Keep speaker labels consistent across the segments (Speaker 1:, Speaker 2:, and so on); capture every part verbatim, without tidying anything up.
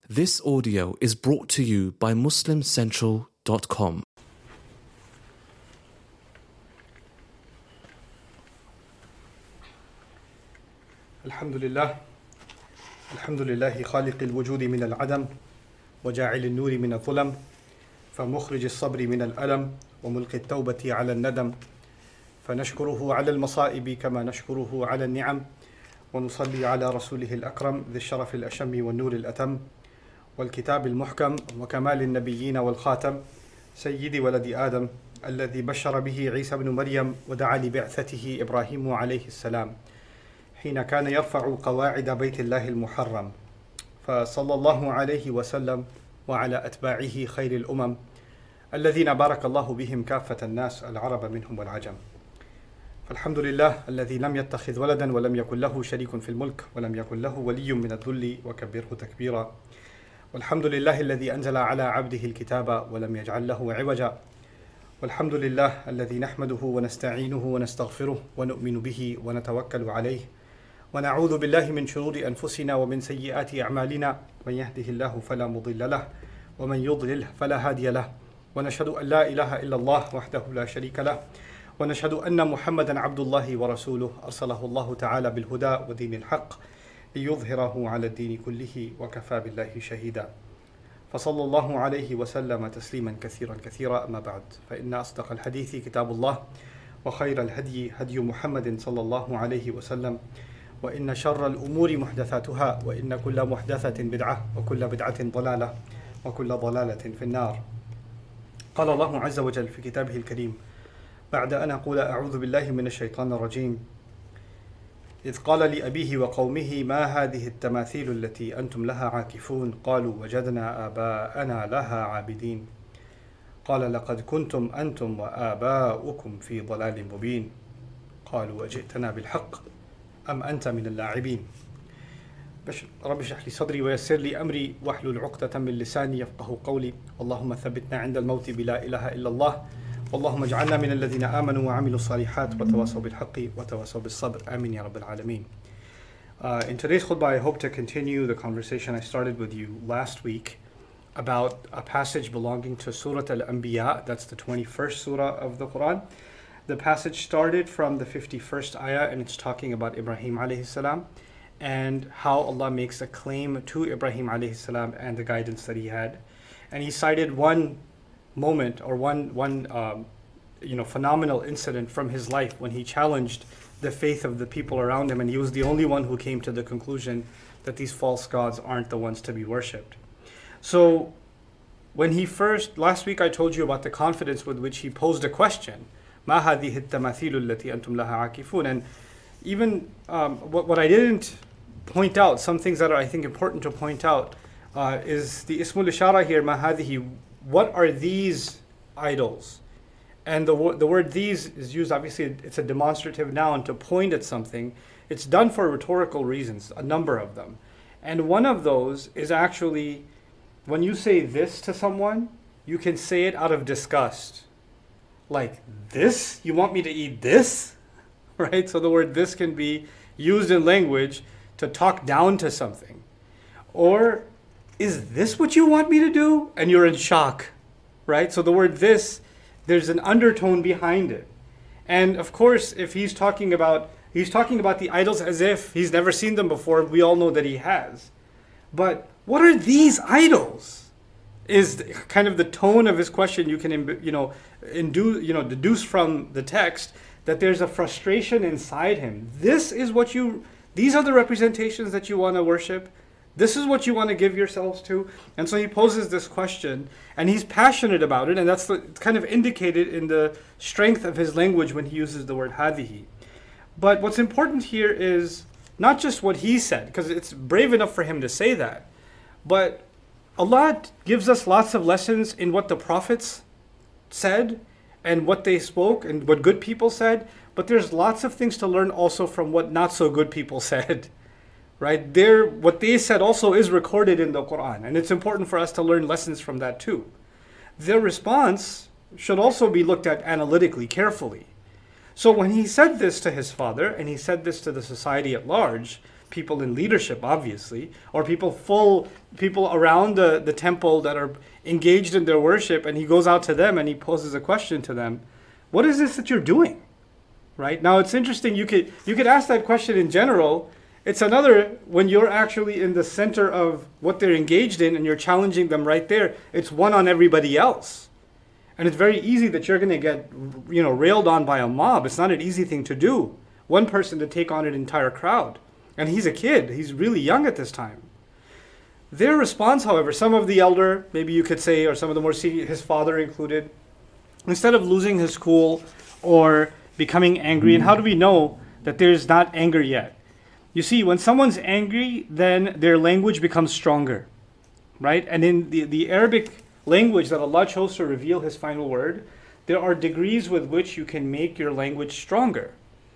Speaker 1: This audio is brought to you by muslim central dot com.
Speaker 2: الحمد لله الحمد لله خالق الوجود من العدم وجاعل النور من الظلم فمخرج الصبر من الألم وملقي التوبة على الندم فنشكره على المصائب كما نشكره على النعم ونصلي على رسوله الأكرم ذي الشرف الأشم والنور الأتم والكتاب المحكم وكمال النبيين والخاتم سيد ولد آدم الذي بشر به عيسى بن مريم ودعا لبعثته إبراهيم عليه السلام حين كان يرفع قواعد بيت الله المحرم، فصلى الله عليه وسلم وعلى أتباعه خير الأمم الذين بارك الله بهم كافة الناس العرب منهم والعجم. فالحمد لله الذي لم يتخذ ولدا ولم يكن له شريك في الملك ولم يكن له ولي من الذل وكبره تكبيرا. والحمد لله الذي أنزل على عبده الكتاب ولم يجعل له عوجا. والحمد لله الذي نحمده ونستعينه ونستغفره ونؤمن به ونتوكل عليه ونعوذ بالله من شرور أنفسنا ومن سيئات أعمالنا، من يهده الله فلا مضل له ومن يضلل فلا هادي له، ونشهد أن لا إله إلا الله وحده لا شريك له، ونشهد أن محمدا عبد الله ورسوله أرسله الله تعالى بالهدى ودين الحق ليظهره على الدين كله وكفى بالله شهيدا. فصلى الله عليه وسلم تسليما كثيرا كثيرا. أما بعد، فإن أصدق الحديث كتاب الله وخير الهدي هدي محمد صلى الله عليه وسلم، وإن شر الأمور محدثاتها، وإن كل محدثة بدعة وكل بدعة ضلالة وكل ضلالة في النار. قال الله عز وجل في كتابه الكريم بعد أن أقول أعوذ بالله من الشيطان الرجيم: إذ قال لأبيه وقومه ما هذه التماثيل التي أنتم لها عاكفون؟ قالوا وجدنا آباءنا لها عابدين. قال لقد كنتم أنتم وآباؤكم في ضلال مبين. قالوا وجئتنا بالحق أم أنت من اللاعبين. رب اشرح لي صدري ويسر لي أمري واحلل عقدة من لساني يفقه قولي. اللهم ثبتنا عند الموت بلا إله إلا الله، اللهم اجعلنا من الذين آمنوا وعملوا الصالحات وتواصوا بالحق وتواصوا بالصبر. آمين يا رب العالمين. Uh, in today's khutbah, I hope to continue the conversation I started with you last week about a passage belonging to Surah Al-Anbiya. That's the twenty-first surah of the Quran. The passage started from the fifty-first ayah, and it's talking about Ibrahim alayhi salam and how Allah makes a claim to Ibrahim alayhi salam and the guidance that he had. And he cited one moment or one one um, you know phenomenal incident from his life when he challenged the faith of the people around him, and he was the only one who came to the conclusion that these false gods aren't the ones to be worshipped. So when he first, last week I told you about the confidence with which he posed a question, ما هذه التماثيل التي أنتم لها عاكفون. And even um, what, what I didn't point out, some things that are I think important to point out, uh, is the ismul ishara here, ما هذه. What are these idols? And the, the word these is used, obviously it's a demonstrative noun to point at something. It's done for rhetorical reasons, a number of them. And one of those is actually, when you say this to someone, you can say it out of disgust. Like, this? You want me to eat this? Right? So the word this can be used in language to talk down to something. Or, is this what you want me to do? And you're in shock, right? So the word this, there's an undertone behind it. And of course, if he's talking about, he's talking about the idols as if he's never seen them before. We all know that he has. But what are these idols? Is kind of the tone of his question. You can, you know, induce, you know, deduce from the text that there's a frustration inside him. This is what you, these are the representations that you want to worship. This is what you want to give yourselves to. And so he poses this question, and he's passionate about it, and that's the, kind of indicated in the strength of his language when he uses the word hadihi. But what's important here is not just what he said, because it's brave enough for him to say that, but Allah gives us lots of lessons in what the prophets said and what they spoke and what good people said, but there's lots of things to learn also from what not so good people said. Right? There, what they said also is recorded in the Quran, and it's important for us to learn lessons from that too. Their response should also be looked at analytically, carefully. So when he said this to his father, and he said this to the society at large, people in leadership, obviously, or people full people around the, the temple that are engaged in their worship, and he goes out to them and he poses a question to them. What is this that you're doing? Right? Now it's interesting, you could you could ask that question in general. It's another when you're actually in the center of what they're engaged in and you're challenging them right there. It's one on everybody else. And it's very easy that you're going to get, you know, railed on by a mob. It's not an easy thing to do. One person to take on an entire crowd. And he's a kid. He's really young at this time. Their response, however, some of the elder, maybe you could say, or some of the more senior, his father included, instead of losing his cool or becoming angry, and how do we know that there's not anger yet? You see, when someone's angry, then their language becomes stronger, right? And in the, the Arabic language that Allah chose to reveal His final word, there are degrees with which you can make your language stronger.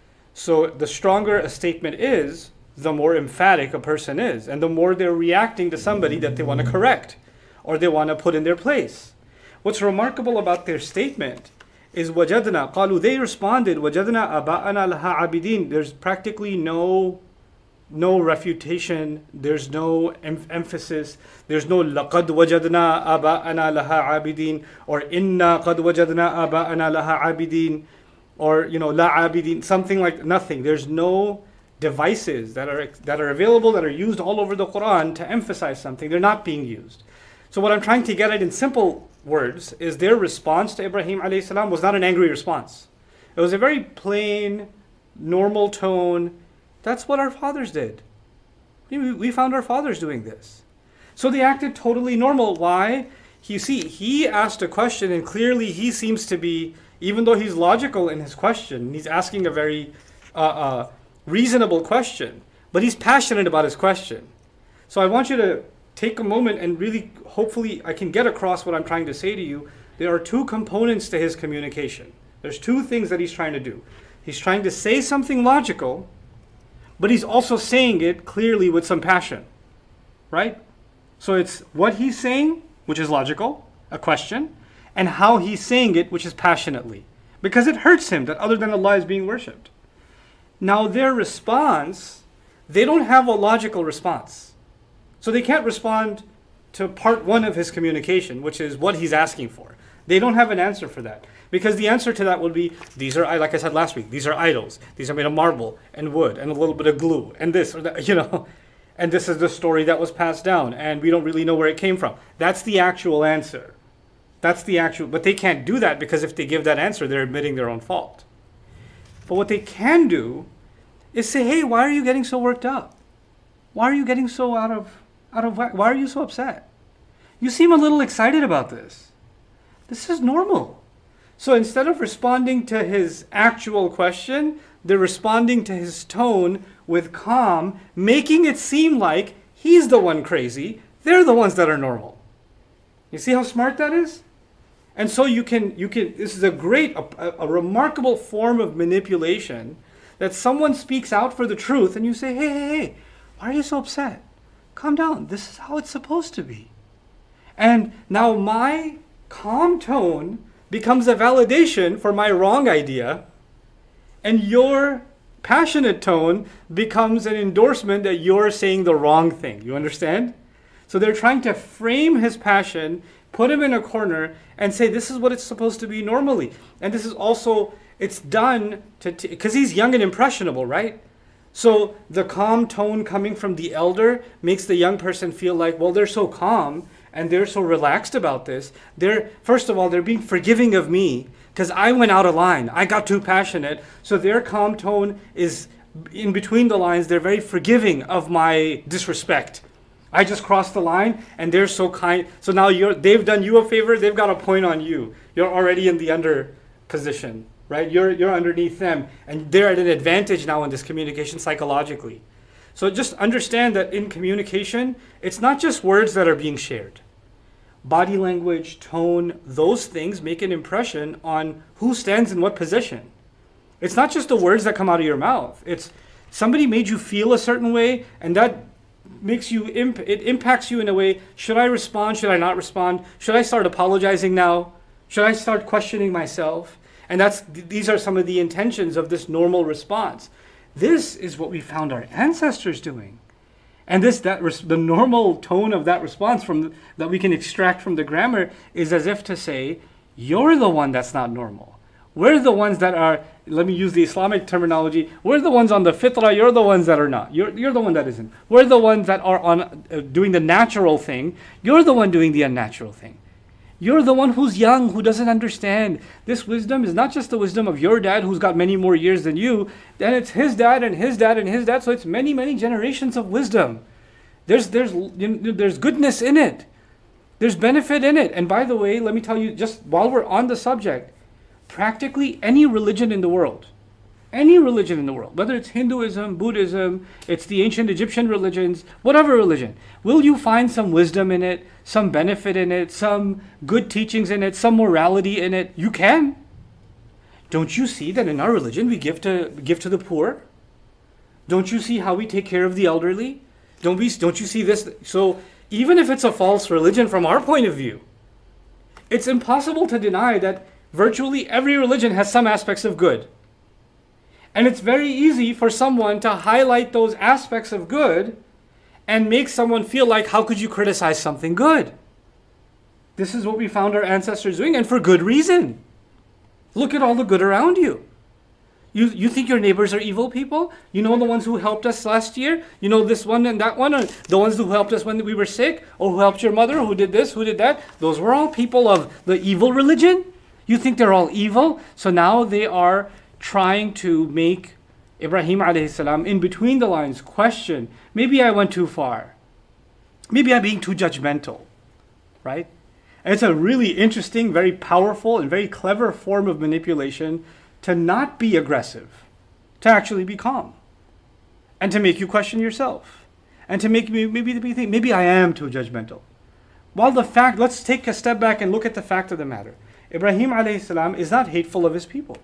Speaker 2: So the stronger a statement is, the more emphatic a person is, and the more they're reacting to somebody that they want to correct or they want to put in their place. What's remarkable about their statement is وَجَدْنَا قالوا, they responded وَجَدْنَا أَبَاءَنَا لَهَا عَابِدِينَ. There's practically no no refutation, there's no em- emphasis, there's no لَقَدْ وَجَدْنَا أَبَاءَنَا لَهَا عَابِدِينَ or إِنَّا قَدْ وَجَدْنَا أَبَاءَنَا لَهَا عَابِدِينَ or, you know, لَا عَابِدِينَ, something like nothing. There's no devices that are that are available, that are used all over the Quran to emphasize something. They're not being used. So what I'm trying to get at in simple words is their response to Ibrahim alayhi salam was not an angry response. It was a very plain, normal tone. That's what our fathers did. We, we found our fathers doing this. So they acted totally normal. Why? You see, he asked a question, and clearly he seems to be, even though he's logical in his question, he's asking a very uh, uh, reasonable question, but he's passionate about his question. So I want you to take a moment and really, hopefully I can get across what I'm trying to say to you. There are two components to his communication. There's two things that he's trying to do. He's trying to say something logical, but he's also saying it clearly with some passion, right? So it's what he's saying, which is logical, a question, and how he's saying it, which is passionately, because it hurts him that other than Allah is being worshipped. Now their response, they don't have a logical response. So they can't respond to part one of his communication, which is what he's asking for. They don't have an answer for that. Because the answer to that would be, these are, like I said last week, these are idols. These are made of marble and wood and a little bit of glue and this or that, you know. And this is the story that was passed down and we don't really know where it came from. That's the actual answer. That's the actual, but they can't do that because if they give that answer, they're admitting their own fault. But what they can do is say, hey, why are you getting so worked up? Why are you getting so out of, out of whack? Why are you so upset? You seem a little excited about this. This is normal. So instead of responding to his actual question, they're responding to his tone with calm, making it seem like he's the one crazy, they're the ones that are normal. You see how smart that is? And so you can, you can. This is a great, a, a remarkable form of manipulation that someone speaks out for the truth and you say, hey, hey, hey, why are you so upset? Calm down. This is how it's supposed to be. And now my calm tone becomes a validation for my wrong idea, and your passionate tone becomes an endorsement that you're saying the wrong thing. You understand? So they're trying to frame his passion, put him in a corner, and say this is what it's supposed to be normally. And this is also, it's done to, because he's young and impressionable, right? So the calm tone coming from the elder makes the young person feel like, well, they're so calm and they're so relaxed about this. They're, first of all, they're being forgiving of me because I went out of line. I got too passionate. So their calm tone is in between the lines. They're very forgiving of my disrespect. I just crossed the line and they're so kind. So now you're, they've done you a favor. They've got a point on you. You're already in the under position, right? You're, you're underneath them and they're at an advantage now in this communication psychologically. So just understand that in communication, it's not just words that are being shared. Body language, tone, those things make an impression on who stands in what position. It's not just the words that come out of your mouth. It's somebody made you feel a certain way, and that makes you, imp- it impacts you in a way. Should I respond? Should I not respond? Should I start apologizing now? Should I start questioning myself? And that's these are some of the intentions of this normal response.
Speaker 3: This is what we found our ancestors doing. And this, that res- the normal tone of that response from the, that we can extract from the grammar is as if to say, you're the one that's not normal. We're the ones that are, let me use the Islamic terminology, we're the ones on the fitrah, you're the ones that are not. You're, you're the one that isn't. We're the ones that are on uh, doing the natural thing. You're the one doing the unnatural thing. You're the one who's young, who doesn't understand. This wisdom is not just the wisdom of your dad who's got many more years than you, then it's his dad and his dad and his dad, so it's many, many generations of wisdom. There's, there's, you know, there's goodness in it. There's benefit in it. And by the way, let me tell you, just while we're on the subject, practically any religion in the world, any religion in the world, whether it's Hinduism, Buddhism, it's the ancient Egyptian religions, whatever religion, will you find some wisdom in it, some benefit in it, some good teachings in it, some morality in it? You can. Don't you see that in our religion we give to give to the poor? Don't you see how we take care of the elderly? Don't we? Don't you see this? So even if it's a false religion from our point of view, it's impossible to deny that virtually every religion has some aspects of good. And it's very easy for someone to highlight those aspects of good and make someone feel like, how could you criticize something good? This is what we found our ancestors doing, and for good reason. Look at all the good around you. You you think your neighbors are evil people? You know the ones who helped us last year? You know this one and that one? Or the ones who helped us when we were sick? Or who helped your mother? Who did this? Who did that? Those were all people of the evil religion? You think they're all evil? So now they are trying to make Ibrahim alayhi salam in between the lines question, maybe I went too far. Maybe I'm being too judgmental, right? And it's a really interesting, very powerful, and very clever form of manipulation to not be aggressive, to actually be calm, and to make you question yourself, and to make me maybe maybe think, maybe I am too judgmental. While the fact, let's take a step back and look at the fact of the matter. Ibrahim alayhi salam is not hateful of his people.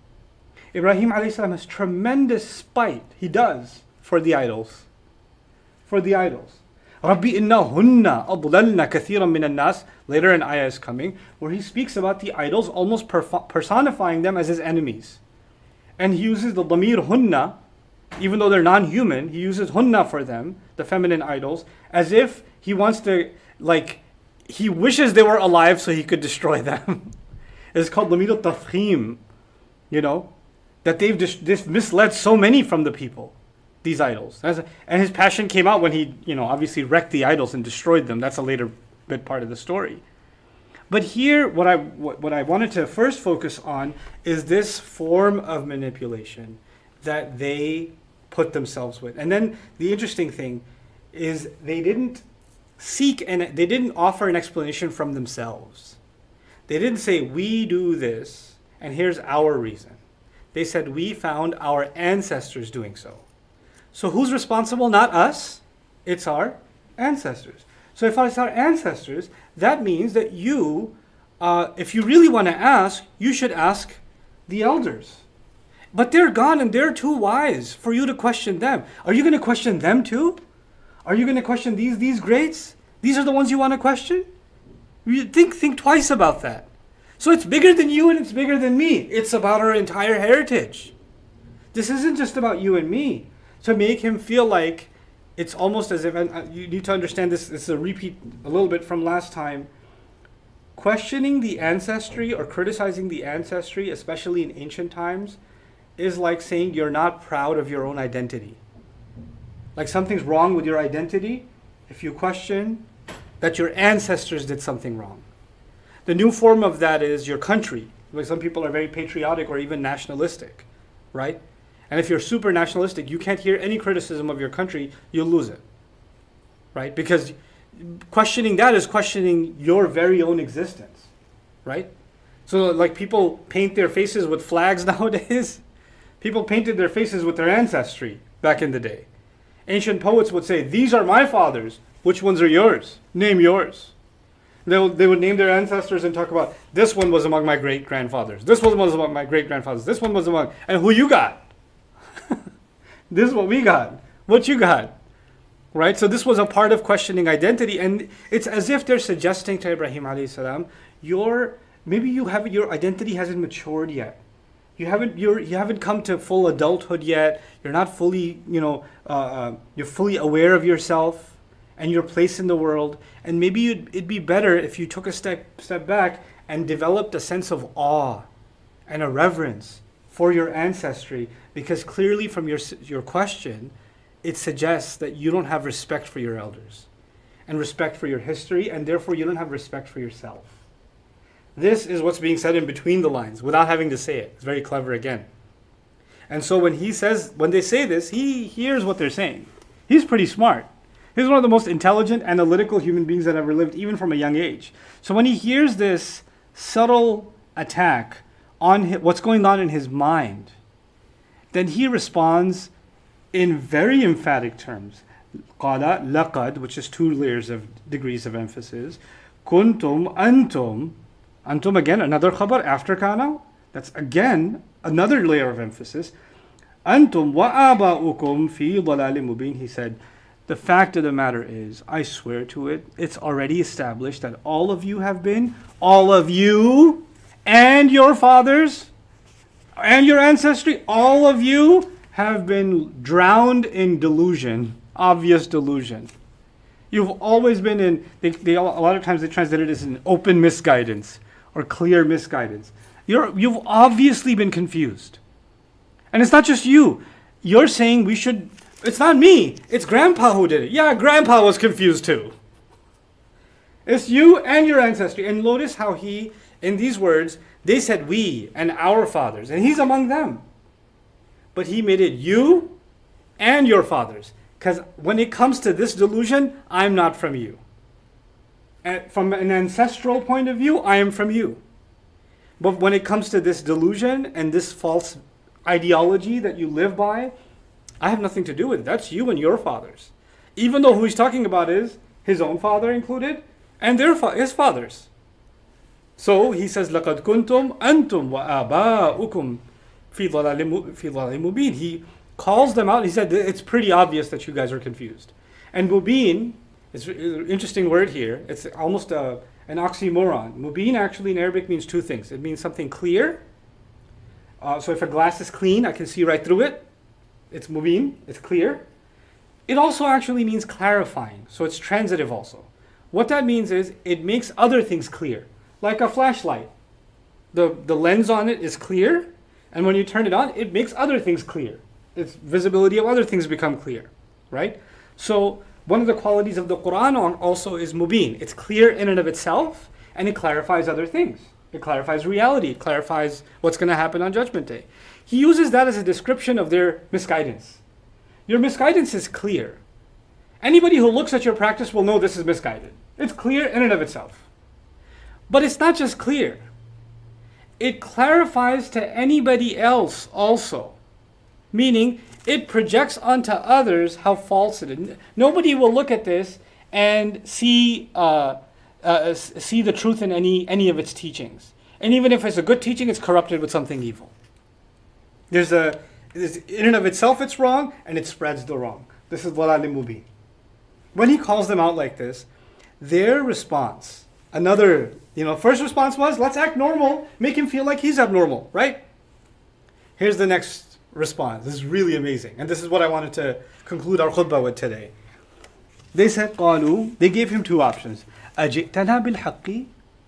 Speaker 3: Ibrahim alayhi salam has tremendous spite, he does, for the idols. For the idols. Rabbi innahunna adlalna kathiran min an-nas. Later an ayah is coming where he speaks about the idols, almost perf- personifying them as his enemies. And he uses the dhamir hunna, even though they're non-human, he uses hunna for them, the feminine idols, as if he wants to, like, he wishes they were alive so he could destroy them. It's called dhamir al-tafkhim, you know, that they've dis- dis- misled so many from the people, these idols. As a, and his passion came out when he, you know, obviously wrecked the idols and destroyed them. That's a later bit part of the story. But here, what I what, what I wanted to first focus on is this form of manipulation that they put themselves with. And then the interesting thing is they didn't seek and they didn't offer an explanation from themselves. They didn't say, we do this and here's our reason. They said, we found our ancestors doing so. So who's responsible? Not us. It's our ancestors. So if it's our ancestors, that means that you, uh, if you really want to ask, you should ask the elders. But they're gone and they're too wise for you to question them. Are you going to question them too? Are you going to question these these greats? These are the ones you want to question? You think think twice about that. So it's bigger than you and it's bigger than me. It's about our entire heritage. This isn't just about you and me. To make him feel like it's almost as if, and you need to understand this, this is a repeat a little bit from last time. Questioning the ancestry or criticizing the ancestry, especially in ancient times, is like saying you're not proud of your own identity. Like something's wrong with your identity if you question that your ancestors did something wrong. The new form of that is your country. Like some people are very patriotic or even nationalistic, right? And if you're super nationalistic, you can't hear any criticism of your country, you'll lose it, right? Because questioning that is questioning your very own existence, right? So like people paint their faces with flags nowadays. People painted their faces with their ancestry back in the day. Ancient poets would say, these are my fathers. Which ones are yours? Name yours. They would, they would name their ancestors and talk about, this one was among my great-grandfathers. This one was among my great-grandfathers. This one was among, and who you got? This is what we got. What you got? Right? So this was a part of questioning identity. And it's as if they're suggesting to Ibrahim alayhi salam, your, maybe you have, your identity hasn't matured yet. You haven't you're you haven't come to full adulthood yet. You're not fully, you know, uh, uh, you're fully aware of yourself and your place in the world. And maybe you'd, it'd be better if you took a step step back and developed a sense of awe and a reverence for your ancestry, because clearly from your your question, it suggests that you don't have respect for your elders and respect for your history, and therefore you don't have respect for yourself. This is what's being said in between the lines without having to say it. It's very clever again. And so when he says, when they say this, he hears what they're saying. He's pretty smart. He's one of the most intelligent, analytical human beings that ever lived, even from a young age. So when he hears this subtle attack on hi- what's going on in his mind, then he responds in very emphatic terms. قَالَ لَقَدْ, which is two layers of degrees of emphasis. كُنْتُمْ أَنْتُمْ. Antum, again, another khabar after kana. That's again another layer of emphasis. Antum wa aba'ukum fi dalalin mubin. He said, the fact of the matter is, I swear to it, it's already established that all of you have been, all of you and your fathers and your ancestry, all of you have been drowned in delusion, obvious delusion. You've always been in, they, they, a lot of times they translate it as an open misguidance or clear misguidance. You're, you've obviously been confused. And it's not just you. You're saying we should, it's not me, it's Grandpa who did it. Yeah, Grandpa was confused too. It's you and your ancestry. And notice how he, in these words, they said we and our fathers, and he's among them. But he made it you and your fathers. Because when it comes to this delusion, I'm not from you. And from an ancestral point of view, I am from you. But when it comes to this delusion and this false ideology that you live by, I have nothing to do with it. That's you and your fathers. Even though who he's talking about is his own father included and their fa- his fathers. So he says, لَقَدْ كُنْتُمْ أَنْتُمْ وَآبَاؤُكُمْ فِي ضَلَالٍ مُبِينٍ. He calls them out. He said, it's pretty obvious that you guys are confused. And mubin, it's an interesting word here. It's almost a, an oxymoron. Mubin actually in Arabic means two things. It means something clear. Uh, so if a glass is clean, I can see right through it. It's mubin, it's clear. It also actually means clarifying. So it's transitive also. What that means is it makes other things clear. Like a flashlight. The, the lens on it is clear. And when you turn it on, it makes other things clear. Its visibility of other things become clear, right? So one of the qualities of the Quran also is mubin. It's clear in and of itself, and it clarifies other things. It clarifies reality. It clarifies what's going to happen on Judgment Day. He uses that as a description of their misguidance. Your misguidance is clear. Anybody who looks at your practice will know this is misguided. It's clear in and of itself. But it's not just clear. It clarifies to anybody else also. Meaning, it projects onto others how false it is. Nobody will look at this and see uh, uh, see the truth in any, any of its teachings. And even if it's a good teaching, it's corrupted with something evil. There's a, there's, in and of itself it's wrong, and it spreads the wrong. This is Dalal Mubin. When he calls them out like this, their response, another, you know, first response was, let's act normal, make him feel like he's abnormal, right? Here's the next response. This is really amazing. And this is what I wanted to conclude our khutbah with today. They said, قالوا, they gave him two options. أجئتنا بالحق?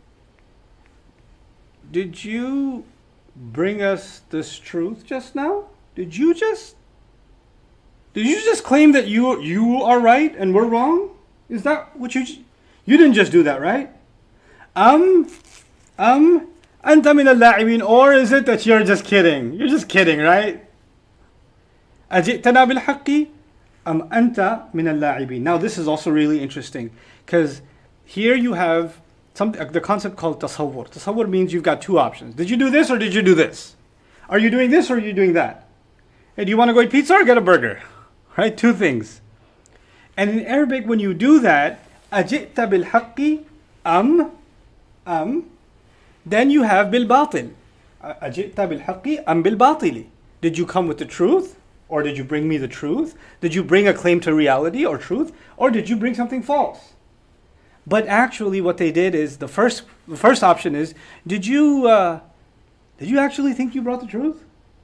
Speaker 3: Did you bring us this truth just now? Did you just Did you just claim that you you are right and we're wrong? Is that what you You didn't just do that, right? Um um أنت من اللاعبين, or is it that you're just kidding? You're just kidding, right? أجئتنا بالحق أم أنت من اللاعبين. Now this is also really interesting, because here you have some, the concept called tasawwur. Tasawwur means you've got two options. Did you do this or did you do this? Are you doing this or are you doing that? Hey, do you want to go eat pizza or get a burger? Right? Two things. And in Arabic, when you do that, أجئت بالحق أم أم, then you have بالباطل. أجئت بالحق أم بالباطل. Did you come with the truth? Or did you bring me the truth? Did you bring a claim to reality or truth? Or did you bring something false? But actually what they did is, the first the first option is, did you uh, Did you actually think you brought the truth?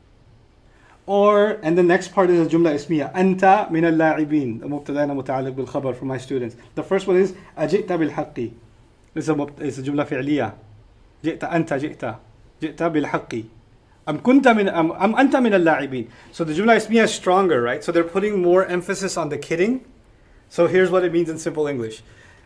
Speaker 3: Or, and the next part is a jumla ismiya. Anta min al-la'ibin. The mubtada muta'alliq bil khabar for my students. The first one is ajita bil haqqi. It's a, it's a jumla fi'liya. Jita anta jita. Jita bil haqqi. Am kunta min, am, am anta min al-la'ibin. So the jumla ismiya is stronger, right? So they're putting more emphasis on the kidding. So here's what it means in simple English.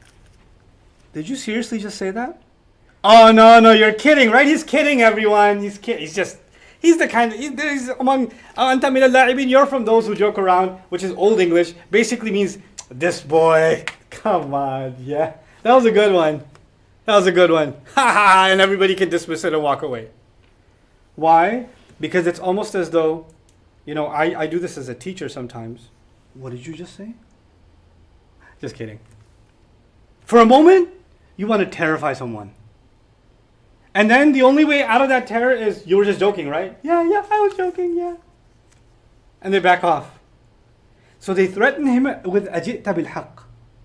Speaker 3: Did you seriously just say that? Oh, no, no, you're kidding, right? He's kidding, everyone. He's kidding. He's just, he's the kind of, he's among, anta min al-la'ibin, you're from those who joke around, which is Old English. Basically means, this boy, come on, yeah. That was a good one. That was a good one. Ha ha, and everybody can dismiss it and walk away. Why? Because it's almost as though, you know, I, I do this as a teacher sometimes. What did you just say? Just kidding. For a moment, you want to terrify someone. And then the only way out of that terror is, you were just joking, right? Yeah, yeah, I was joking, yeah. And they back off. So they threaten him with ajita bil haqq.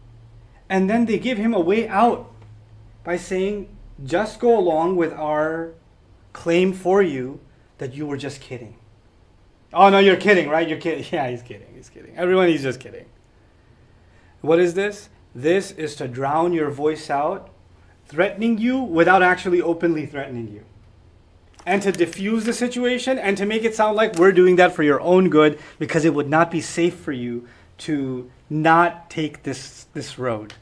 Speaker 3: And then they give him a way out by saying, just go along with our claim for you that you were just kidding. Oh no, you're kidding, right? You're kidding. Yeah, he's kidding, he's kidding. Everyone, he's just kidding. What is this? This is to drown your voice out, threatening you without actually openly threatening you. And to diffuse the situation and to make it sound like we're doing that for your own good, because it would not be safe for you to not take this, this road.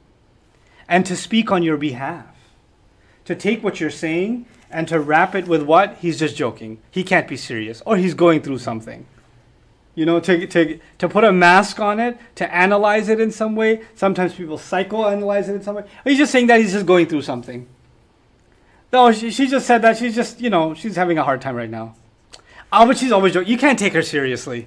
Speaker 3: And to speak on your behalf. To take what you're saying and to wrap it with what? He's just joking. He can't be serious. Or he's going through something. You know, to, to, to put a mask on it, to analyze it in some way. Sometimes people psychoanalyze it in some way. He's just saying that he's just going through something. No, she, she just said that she's just, you know, she's having a hard time right now. Oh, but she's always joking. You can't take her seriously.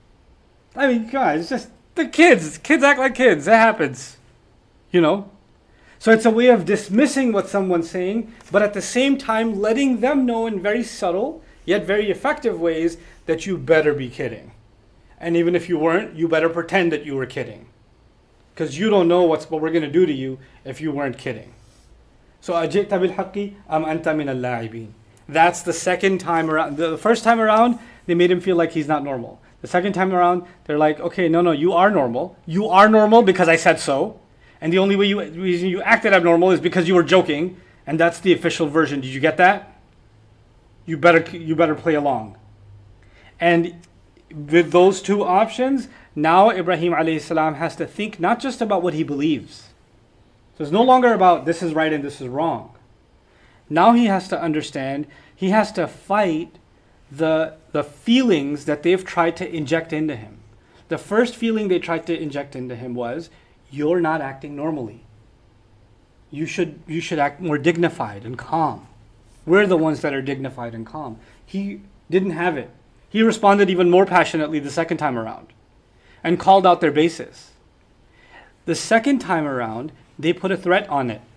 Speaker 3: I mean, guys, it's just the kids. Kids act like kids. That happens. You know? So it's a way of dismissing what someone's saying, but at the same time letting them know in very subtle, yet very effective ways that you better be kidding. And even if you weren't, you better pretend that you were kidding. Because you don't know what's, what we're going to do to you if you weren't kidding. So, أَجِئْتَ بِالْحَقِّ أَمْ أَنْتَ مِنَ اللاعبين. That's the second time around. The first time around, they made him feel like he's not normal. The second time around, they're like, okay, no, no, you are normal. You are normal because I said so. And the only way you, reason you acted abnormal is because you were joking. And that's the official version. Did you get that? You better, you better play along. And with those two options, now Ibrahim alayhi salam has to think not just about what he believes. So it's no longer about this is right and this is wrong. Now he has to understand, he has to fight the, the feelings that they've tried to inject into him. The first feeling they tried to inject into him was, you're not acting normally. You should, you should act more dignified and calm. We're the ones that are dignified and calm. He didn't have it. He responded even more passionately the second time around and called out their basis. The second time around, they put a threat on it.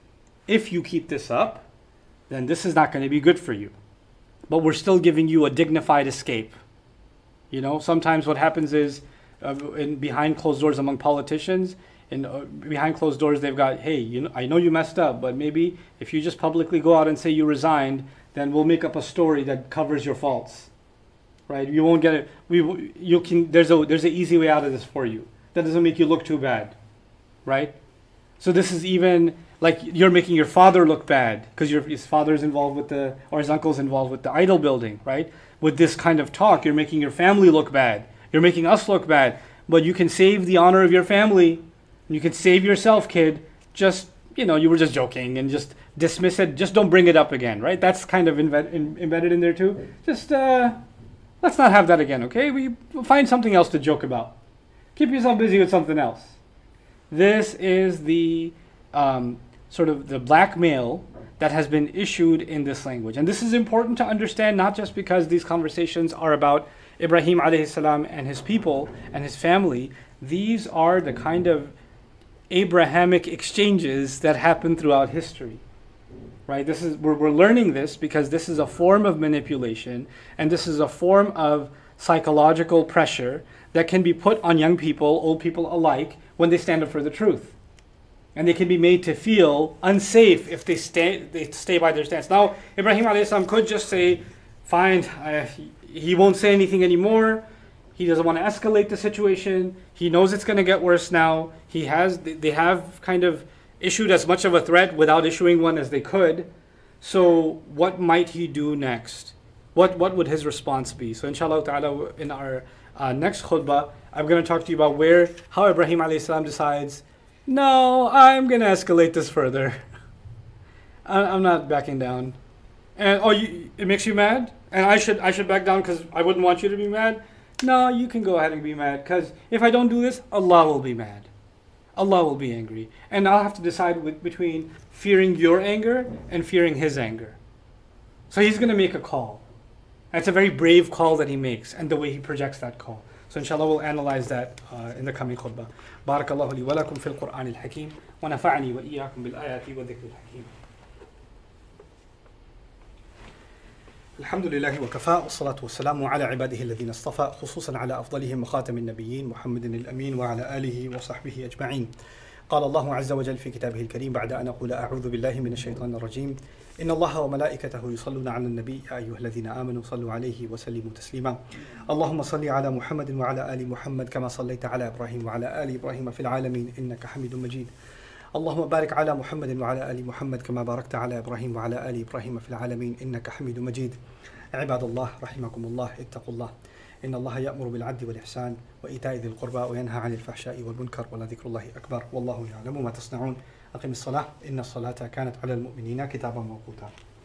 Speaker 3: If you keep this up, then this is not going to be good for you. But we're still giving you a dignified escape. You know, sometimes what happens is, uh, in behind closed doors among politicians, in uh, behind closed doors they've got, hey, you know, I know you messed up, but maybe if you just publicly go out and say you resigned, then we'll make up a story that covers your faults. Right? You won't get it. We, you can. There's a there's an easy way out of this for you. That doesn't make you look too bad, right? So this is even like you're making your father look bad because your his father's involved with the or his uncle's involved with the idol building, right? With this kind of talk, you're making your family look bad. You're making us look bad. But you can save the honor of your family. You can save yourself, kid. Just you know, you were just joking and just dismiss it. Just don't bring it up again, right? That's kind of embed, in, embedded in there too. Just. Uh, Let's not have that again, okay? We find something else to joke about. Keep yourself busy with something else. This is the um, sort of the blackmail that has been issued in this language. And this is important to understand, not just because these conversations are about Ibrahim alayhi salam and his people and his family. These are the kind of Abrahamic exchanges that happen throughout history. Right? This is we're, we're learning this because this is a form of manipulation and this is a form of psychological pressure that can be put on young people, old people alike, when they stand up for the truth. and they can be made to feel unsafe if they stay they stay by their stance. Now, Ibrahim alayhi salam could just say, fine, I, he won't say anything anymore. He doesn't want to escalate the situation. He knows it's going to get worse now. He has they have kind of issued as much of a threat without issuing one as they could. So what might he do next? What what would his response be? So inshallah ta'ala, in our uh, next khutbah, I'm going to talk to you about where, how Ibrahim alayhi salam decides, no, I'm going to escalate this further. I, I'm not backing down. And oh, you, it makes you mad? And I should I should back down because I wouldn't want you to be mad? No, you can go ahead and be mad, because if I don't do this, Allah will be mad. Allah will be angry. And I'll have to decide with, between fearing your anger and fearing His anger. So He's going to make a call. And it's a very brave call that He makes, and the way He projects that call. So inshallah we'll analyze that uh, in the coming khutbah. Barakallahu li wa lakum fil Qur'an al-Hakim wa nafa'ani wa iyyakum bil ayati wa dhikr al-Hakim.
Speaker 2: الحمد لله وكفى والصلاة والسلام على عباده الذين اصطفى خصوصا على أفضلهم وخاتم النبيين محمد الأمين وعلى آله وصحبه أجمعين. قال الله عز وجل في كتابه الكريم بعد أن أقول أعوذ بالله من الشيطان الرجيم إن الله وملائكته يصلون على النبي يا أيها الذين آمنوا صلوا عليه وسلموا تسليما. اللهم صل على محمد وعلى آل محمد كما صليت على إبراهيم وعلى آل إبراهيم في العالمين إنك حميد مجيد. اللهم بارك على محمد وعلى آل محمد كما باركت على إبراهيم وعلى آل إبراهيم في العالمين إنك حميد مجيد. عباد الله رحمكم الله اتقوا الله إن الله يأمر بالعدل والإحسان وإيتاء ذي القربى وينهى عن الفحشاء والمنكر ولذكر الله أكبر والله يعلم ما تصنعون. أقم الصلاة إن الصلاة كانت على المؤمنين كتابا موقوتا.